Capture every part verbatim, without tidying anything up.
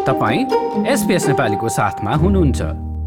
तपाईँ एसपीएस नेपालीको साथमा हुनुहुन्छ।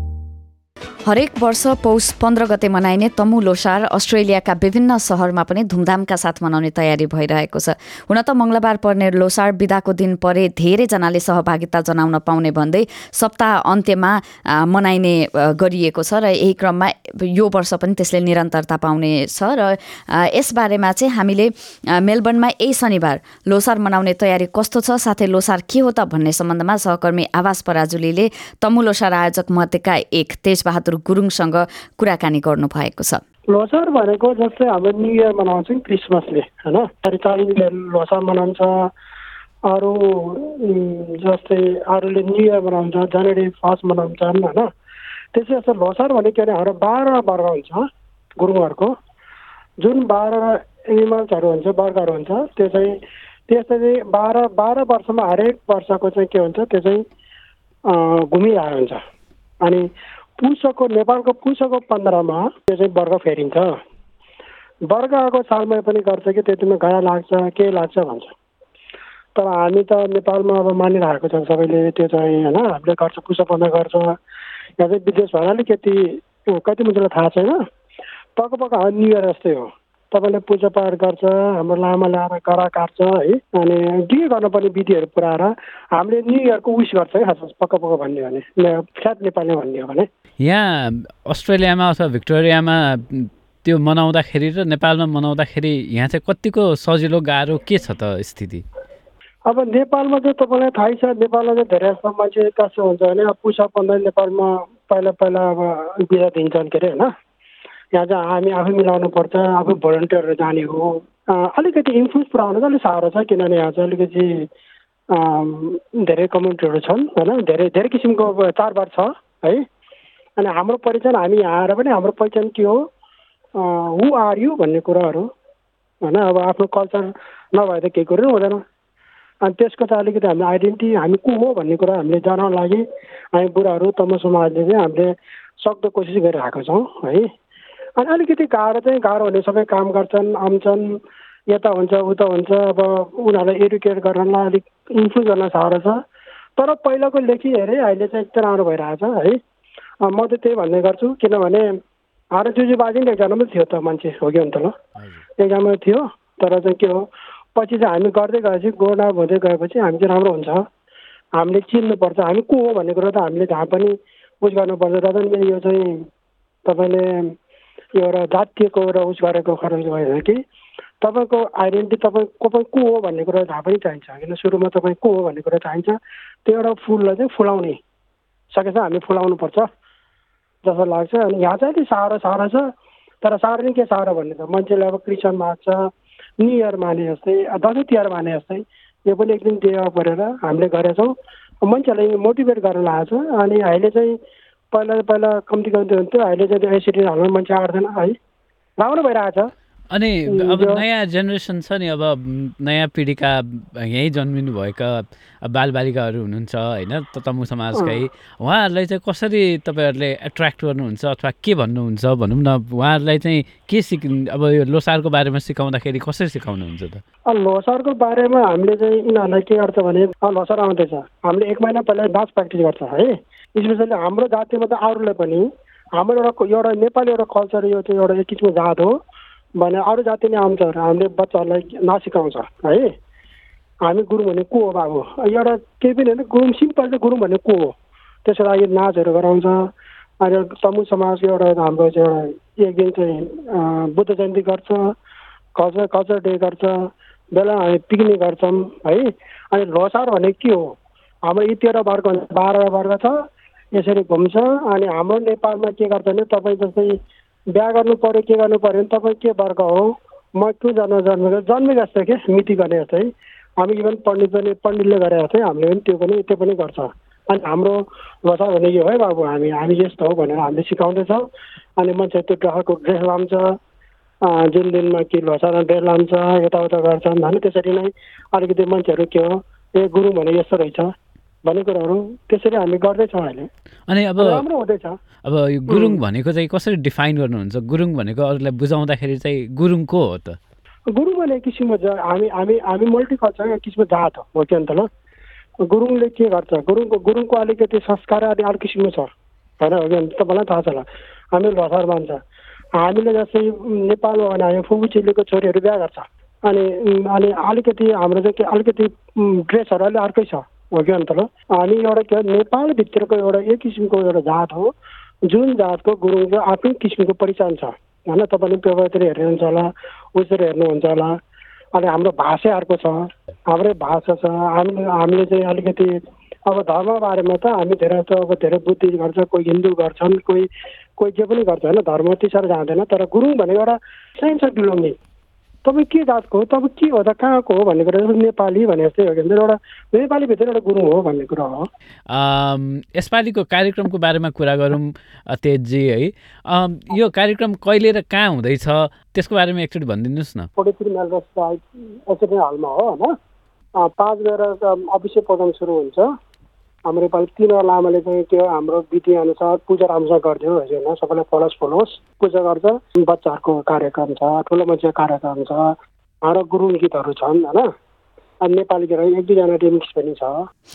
हरेक वर्ष पौष पन्ध्र गते मनाइने तमु लोसार अस्ट्रेलियाका विभिन्न शहरमा पनि धुमधामका साथ मनाउने तयारी भइरहेको छ। हुन त मंगलबार पर्ने लोसार बिदाको दिन परे धेरैजनाले सहभागिता जनाउन पाउने भन्दै सप्ताह अन्त्यमा मनाइने गरिएको छ र यही क्रममा यो वर्ष पनि त्यसले निरन्तरता पाउने छ र यसबारेमा चाहिँ हामीले मेलबर्नमा यही शनिबार लोसार मनाउने तयारी कस्तो छ, साथै लोसार के हो त भन्ने सम्बन्धमा सहकर्मी आवास पराजुलीले तमु लोसार आयोजक मध्येका एक तेजबहादुर गुरुङसँग कुराकानी गर्नु भएको छ। लोसार भनेको जस्तै हाम्रो न्यू इयर मनाउँछौँ क्रिसमसले, होइन, चाइनिजले लोसार मनाउँछ, अरू जस्तै अरूले न्यू इयर मनाउँछ, जनवरी फर्स्ट मनाउँछन्, होइन। त्यसै जस्तो लोसार भनेको हाम्रो बाह्र वर्ग हुन्छ गुरुङहरूको, जुन बाह्र एनिमल्सहरू हुन्छ, वर्गहरू हुन्छ, त्यो चाहिँ त्यसरी बाह्र बाह्र वर्षमा हरेक वर्षको चाहिँ के हुन्छ, त्यो चाहिँ घुमिरहेको हुन्छ। अनि पुसको नेपालको पुसको पन्ध्रमा त्यो चाहिँ वर्ग फेरिन्छ। वर्ग आएको सालमा पनि गर्छ कि त्यतिमा घाँडा लाग्छ के लाग्छ भन्छ। तर हामी त नेपालमा अब मानिरहेको छ सबैले, त्यो चाहिँ होइन, हामीले गर्छ पुस पन्ध्र गर्छ। यहाँ चाहिँ विदेश भएर अलिकति कति मान्छेलाई थाहा छैन, पक्का पक्का हाम्रो न्यु इयर जस्तै हो। तपाईँले पूजा पाठ गर्छ, हाम्रो लामा ल्याएर गरा काट्छ है, अनि के गर्नुपर्ने विधिहरू पुऱ्याएर हामीले न्यु इयरको विस गर्छ है, खास पक्का पक्का भन्ने हो भने, फ्ल्याट नेपालमा भन्ने हो भने। यहाँ अस्ट्रेलियामा अथवा भिक्टोरियामा त्यो मनाउँदाखेरि र नेपालमा मनाउँदाखेरि यहाँ चाहिँ कतिको सजिलो गाह्रो के छ त स्थिति? अब नेपालमा चाहिँ तपाईँलाई थाहै छ, नेपालमा चाहिँ धेरै जस्तो मान्छे कस्तो हुन्छ भने पुसा पन्ध्र नेपालमा पहिला पहिला अब बिदा दिन्छन् के अरे, होइन। यहाँ चाहिँ हामी आफै मिलाउनु पर्छ, आफै भोलिन्टियरहरू जाने हो। अलिकति इन्फ्लुएन्स पुऱ्याउनु चाहिँ अलिक साह्रो छ, किनभने यहाँ चाहिँ अलिकति धेरै कम्युनिटीहरू छन्, होइन, धेरै धेरै किसिमको चाडबाड छ है। अनि हाम्रो पहिचान, हामी यहाँ आएर पनि हाम्रो पहिचान के हो, हु आर यु भन्ने कुराहरू, होइन। अब आफ्नो कल्चर नभए त केही कुरो हुँदैन। अनि त्यसको चाहिँ अलिकति हाम्रो आइडेन्टिटी हामी को हो भन्ने कुरा हामीले जनाउन लागि हामी बुढाहरू तमु समाजले चाहिँ हामीले सक्दो कोसिस गरिरहेको छौँ है। अनि अलिकति गाह्रो चाहिँ गाह्रो हुने, सबै काम गर्छन्, आउँछन्, यता हुन्छ उता हुन्छ, अब उनीहरूलाई एडुकेट गर्नलाई अलिक इन्फ्लुएन्स गर्न साह्रो छ। तर पहिलाको लेखी हेरे अहिले चाहिँ एकदम राम्रो भइरहेछ है। म त त्यही भन्ने गर्छु, किनभने हाम्रो जुजुबाजी नि एकजना पनि थियो त मान्छे, हो कि अन्त ल एकजना थियो। तर चाहिँ के हो, पछि चाहिँ हामी गर्दै गएपछि गोडा हुँदै गएपछि हामी चाहिँ राम्रो हुन्छ। हामीले चिन्नुपर्छ हामी को हो भन्ने कुरो त हामीले जहाँ पनि उस गर्नुपर्छ। र पनि यो चाहिँ तपाईँले एउटा जातीयको एउटा उस गरेको खरज भएन कि तपाईँको आइडेन्टिटी तपाईँ को को हो भन्ने कुरा जहाँ पनि चाहिन्छ, किन सुरुमा तपाईँ को हो भन्ने कुरा चाहिन्छ। त्यो एउटा फुललाई चाहिँ फुलाउने सकेछ हामी फुलाउनुपर्छ जस्तो लाग्छ। अनि यहाँ चाहिँ अलिक साह्रो साह्रो छ, तर साह्रो नै के साह्रो भन्ने त मान्छेले अब क्रिस्चियन माग्छ, न्यु इयर माने जस्तै, दसैँ तिहार माने जस्तै यो पनि एक दिन डे परेर हामीले गरेछौँ। मान्छेहरूलाई मोटिभेट गर्न लागेको छ। अनि अहिले चाहिँ पहिला पहिला कम्ती कम्ती हुन्थ्यो, अहिले चाहिँ एसिडी हाल्नु मान्छे आँट्दैन है, राम्रो भइरहेछ। अनि अब नयाँ जेनेरेसन छ नि, अब नयाँ पिँढीका यहीँ जन्मिनु भएका बालबालिकाहरू हुनुहुन्छ होइन, तमु समाजकै, उहाँहरूलाई चाहिँ कसरी तपाईँहरूले एट्र्याक्ट गर्नुहुन्छ अथवा के भन्नुहुन्छ भनौँ न, उहाँहरूलाई चाहिँ के सिक अब यो लोसारको बारेमा सिकाउँदाखेरि कसरी सिकाउनुहुन्छ त? लोसारको बारेमा हामीले चाहिँ यिनीहरूलाई के गर्छ भने, लोसार आउँदैछ, हामीले एक महिना पहिला डान्स प्र्याक्टिस गर्छ है। स्पेसली हाम्रो जातिमा त अरूले पनि, हाम्रो एउटा एउटा नेपाली एउटा कल्चर, यो चाहिँ एउटा एक किसिमको जात हो भने अरू जाति नै आउँछ, हामीले बच्चाहरूलाई नसिकाउँछ है। हामी गुरुङ भने को हो बाबु, एउटा केही पनि होइन, गुरुङ सिम्पल चाहिँ गुरुङ भने को हो, त्यसको लागि नाचहरू गराउँछ। अनि तमु समाजको एउटा हाम्रो चाहिँ एउटा एक दिन चाहिँ बुद्ध जयन्ती गर्छ, कल्चर कल्चर डे गर्छ, बेला हामी पिकनिक गर्छौँ है। अनि लोसार भने के हो, हाम्रो यी तेह्र वर्ग हुन्छ, बाह्र वर्ग छ, यसरी घुम्छ। अनि हाम्रो नेपालमा के गर्छ भने, तपाईँ जस्तै बिहा गर्नु पऱ्यो के गर्नु पऱ्यो भने तपाईँ के वर्ग हो, म के जन्म जन्मेको जन्मेको जस्तै के मिति गर्ने जस्तै हामी इभन पण्डित पनि पण्डितले गरे जस्तै हामीले पनि त्यो पनि त्यो पनि गर्छ। अनि हाम्रो लोसार भने यो है बाबु, हामी हामी यस्तो हो भनेर हामीले सिकाउँदैछौँ। अनि मान्छे त्यो ग्रहको ड्रेस लान्छ, जुन दिनमा कि लोसार ड्रेस लान्छ, यताउता गर्छन् होइन। त्यसरी नै अलिकति मान्छेहरू के हो, ए गुरुङ भने यस्तो रहेछ भन्ने कुराहरू त्यसरी हामी गर्दैछौँ अहिले। अनि अब राम्रो हुँदैछ। अब यो गुरुङ भनेको चाहिँ कसरी डिफाइन गर्नुहुन्छ? गुरुङ भनेको अरूलाई बुझाउँदाखेरि चाहिँ गुरुङ को हो त? गुरुङ भने एक किसिमको हामी हामी हामी मल्टिकल्चर एक किसिमको जात हो, हो कि अन्त ल। गुरुङले के गर्छ, गुरुङको गुरुङको अलिकति संस्कार अलि अर्को किसिमको छ होइन, अघि तपाईँलाई थाहा छ होला, हामी लोसार मान्छ। हामीले जस्तै नेपालमा भने हामी फुपू चेलीको छोरीहरू बिहा गर्छ, अनि अनि अलिकति हाम्रो चाहिँ के अलिकति ड्रेसहरू अलिक अर्कै छ हो कि अन्त ल। अनि एउटा के नेपालभित्रको एउटा एक किसिमको एउटा जात हो जुन जातको गुरुङको आफ्नै किसिमको पहिचान छ होइन। तपाईँले पेपरतिर हेर्नुहुन्छ होला, उसरी हेर्नुहुन्छ होला। अनि हाम्रो भाषै अर्को छ, हाम्रै भाषा छ। हामीले हामीले चाहिँ अलिकति अब धर्म बारेमा त हामी धेरै त अब धेरै बुद्धिस्ट गर्छ, कोही हिन्दू गर्छन्, कोही कोही जे पनि गर्छ होइन, धर्म त्यति साह्रो जाँदैन। तर गुरुङ भनेको एउटा सेन्स अफ बिलोङ्गिङ, तपाईँ के जातको हो, तपाईँ के हो त, कहाँको हो भन्ने कुरा, नेपाली भने जस्तै हो कि एउटा नेपालीभित्र एउटा गुरुङ हो भन्ने कुरा हो। यसपालिको कार्यक्रमको बारेमा कुरा गरौँ तेजजी है, यो कार्यक्रम कहिले र कहाँ हुँदैछ त्यसको बारेमा एकचोटि भनिदिनुहोस् न। फोर्टी थ्री मेलबर्स एसएमए हलमा हो होइन, पाँच बजेर अफिसियल प्रोग्राम सुरु हुन्छ। हाम्रो नेपाली तीनवटा लामाले चाहिँ त्यो हाम्रो विधिअनुसार पूजा राम्रोसँग गरिदियो होइन, सबैलाई फलोस् फलोस् पूजा गर्छ। बच्चाहरूको कार्यक्रम छ, ठुलो मान्छेको कार्यक्रम छ, हाम्रो गुरुङ गीतहरू छन् होइन। अनि नेपाली गीत एक दुईजना रिमिक्स पनि छ।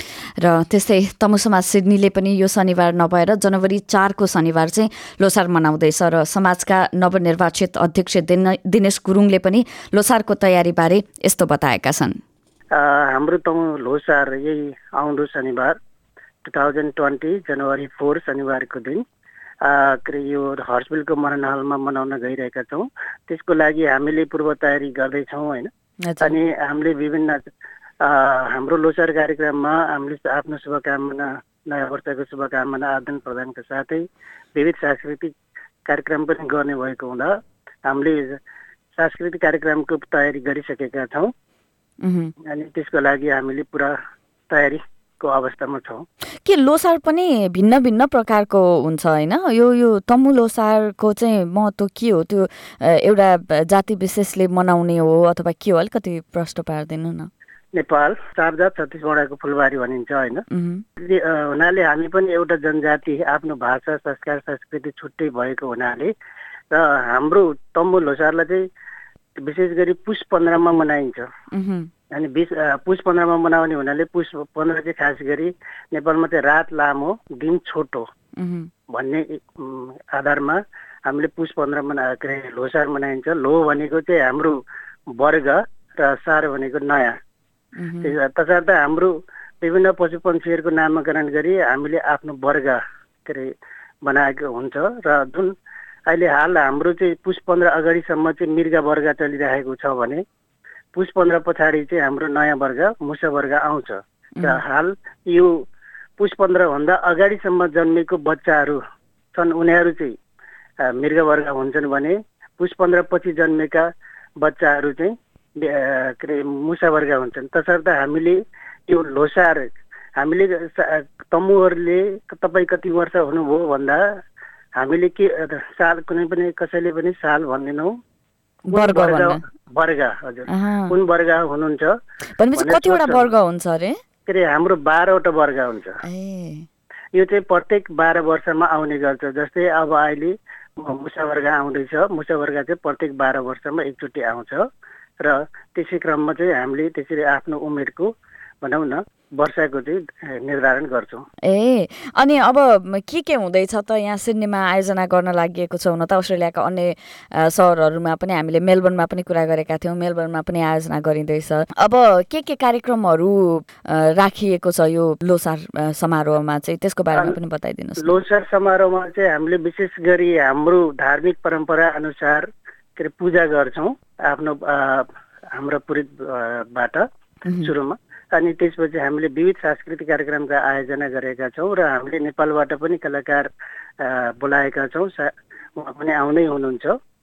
र त्यस्तै तमु समाज सिडनीले पनि यो शनिबार नभएर जनवरी चारको शनिबार चाहिँ लोसार मनाउँदैछ र समाजका नवनिर्वाचित अध्यक्ष दिनेश गुरुङले पनि लोसारको तयारीबारे यस्तो बताएका छन्। हाम्रो तमु लोसार यही आउँदो शनिबार टु थाउजन्ड ट्वेन्टी जनवरी फोर शनिबारको दिन के अरे यो हर्सबिलको मरण हलमा मनाउन गइरहेका छौँ। त्यसको लागि हामीले पूर्व तयारी गर्दैछौँ होइन। अनि हामीले विभिन्न हाम्रो लोसार कार्यक्रममा हामीले आफ्नो शुभकामना, नयाँ वर्षको शुभकामना आदान प्रदानका साथै विविध सांस्कृतिक कार्यक्रम पनि गर्ने भएको हुँदा हामीले सांस्कृतिक कार्यक्रमको तयारी गरिसकेका छौँ। अनि त्यसको लागि हामीले पुरा तयारीको अवस्थामा छौँ। के लोसार पनि भिन्न भिन्न प्रकारको हुन्छ होइन, यो यो तमु लोसारको चाहिँ महत्त्व के हो, त्यो एउटा जाति विशेषले मनाउने हो अथवा के हो, अलिकति प्रश्न पारिदिनु न। नेपाल चार जात छत्तिसगढको फुलबारी भनिन्छ होइन, हुनाले हामी पनि एउटा जनजाति, आफ्नो भाषा संस्कार संस्कृति छुट्टै भएको हुनाले र हाम्रो तमु लोसारलाई चाहिँ विशेष गरी पुष पन्ध्रमा मनाइन्छ। अनि बिस पुष पन्ध्रमा मनाउने हुनाले पुष पन्ध्र चाहिँ खास गरी नेपालमा चाहिँ रात लामो दिन छोटो भन्ने आधारमा हामीले पुष पन्ध्र मना के अरे लोसार मनाइन्छ। लो भनेको चाहिँ हाम्रो वर्ग र सार भनेको नयाँ। तसर्थ हाम्रो विभिन्न पशु पक्षीहरूको नामाकरण गरी हामीले आफ्नो वर्ग के अरे बनाएको हुन्छ। र जुन अहिले हाल हाम्रो चाहिँ पुष पन्ध्र अगाडिसम्म चाहिँ मृग वर्ग चलिरहेको छ भने पुष पन्ध्र पछाडि चाहिँ हाम्रो नयाँ वर्ग मुसा वर्ग आउँछ। र हाल यो पुष पन्ध्रभन्दा अगाडिसम्म जन्मेको बच्चाहरू छन्, उनीहरू चाहिँ मृग वर्ग हुन्छन् भने पुष पन्ध्र पछि जन्मेका बच्चाहरू चाहिँ के अरे मुसा वर्ग हुन्छन्। तसर्थ हामीले यो लोसार हामीले तमुहरूले तपाईँ कति वर्ष हुनुभयो भन्दा हामीले के साल कुनै पनि कसैले पनि साल भन्दैनौँ, वर्ग वर्ग हजुर कुन वर्ग हुनुहुन्छ भनेपछि कतिवटा वर्ग हुन्छ अरे? के अरे हाम्रो बाह्रवटा वर्ग हुन्छ। यो चाहिँ प्रत्येक बाह्र वर्षमा आउने गर्छ। जस्तै अब अहिले मुसा वर्ग आउँदैछ, मुसा वर्ग चाहिँ प्रत्येक बाह्र वर्षमा एकचोटि आउँछ। र त्यसै क्रममा चाहिँ हामीले त्यसरी आफ्नो उमेरको भनौँ न वर्षको चाहिँ निर्धारण गर्छौँ। ए अनि अब के के हुँदैछ त यहाँ सिडनीमा आयोजना गर्न लागि छ? हुन त अस्ट्रेलियाका अन्य सहरहरूमा पनि हामीले मेलबर्नमा पनि कुरा गरेका थियौँ, मेलबर्नमा पनि आयोजना गरिँदैछ। अब के के कार्यक्रमहरू राखिएको छ यो लोसार समारोहमा चाहिँ, त्यसको बारेमा पनि बताइदिनुहोस्। लोसार समारोहमा चाहिँ हामीले विशेष गरी हाम्रो धार्मिक परम्परा अनुसार के अरे पूजा गर्छौँ आफ्नो हाम्रो पुरोहितबाट सुरुमा। अनि त्यसपछि हामीले विविध सांस्कृतिक कार्यक्रमका आयोजना गरेका छौँ र हामीले नेपालबाट पनि कलाकार बोलाएका छौँ, उहाँ पनि आउँदै हुनुहुन्छ।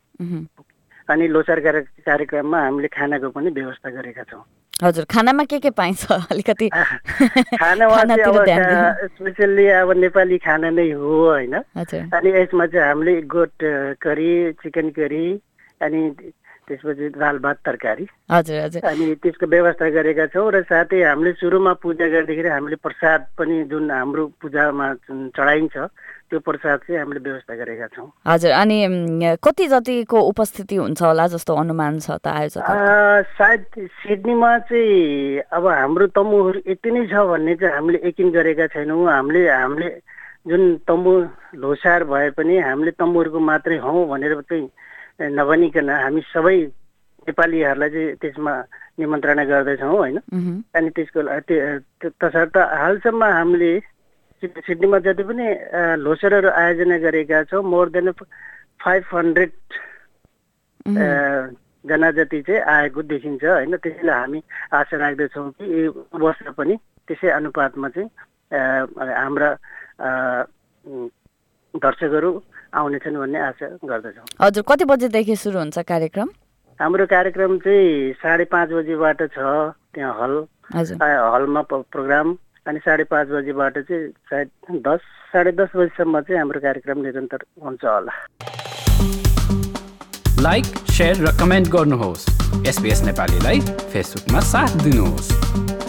अनि लोसार कार्यक्रममा हामीले खानाको पनि व्यवस्था गरेका छौँ। हजुर, खानामा के के पाइन्छ अलिकति? खानामा चाहिँ अब स्पेसल्ली अब नेपाली खाना नै हो होइन। अनि यसमा चाहिँ हामीले गोट करी, चिकन करी, अनि त्यसपछि दाल भात तरकारी हजुर हजुर अनि त्यसको व्यवस्था गरेका छौँ र साथै हामीले सुरुमा पूजा गर्दाखेरि हामीले प्रसाद पनि जुन हाम्रो पूजामा चढाइन्छ त्यो प्रसाद चाहिँ हामीले व्यवस्था गरेका छौँ। हजुर अनि कति जतिको उपस्थिति हुन्छ होला जस्तो अनुमान छ त आयोजक? सायद सिडनीमा चाहिँ अब हाम्रो तम्बुहरू यति नै छ भन्ने चाहिँ हामीले यकिन गरेका छैनौँ। हामीले हामीले जुन तम्बु लोसार भए पनि हामीले तम्बुहरूको मात्रै हौँ भनेर चाहिँ नभनिकन हामी सबै नेपालीहरूलाई चाहिँ त्यसमा निमन्त्रणा गर्दैछौँ होइन। अनि त्यसको तसर्थ हालसम्म हामीले सिडनीमा जति पनि लोसरहरू आयोजना गरेका छौँ मोर देन फाइभ हन्ड्रेड जना जति चाहिँ आएको देखिन्छ होइन। त्यसैले हामी आशा राख्दछौँ कि यो वर्ष पनि त्यसै अनुपातमा चाहिँ हाम्रा दर्शकहरू आउनेछन् भन्ने आशा गर्दछौँ। हजुर कति बजेदेखि सुरु हुन्छ कार्यक्रम? हाम्रो कार्यक्रम चाहिँ साढे पाँच बजीबाट छ त्यहाँ हल हलमा प्रोग्राम अनि साढे पाँच बजीबाट चाहिँ सायद दस साढे दस बजीसम्म चाहिँ हाम्रो कार्यक्रम निरन्तर हुन्छ होला। लाइक शेयर र कमेन्ट गर्नुहोस्। एसबीएस नेपालीलाई फेसबुकमा साथ दिनुहोस्।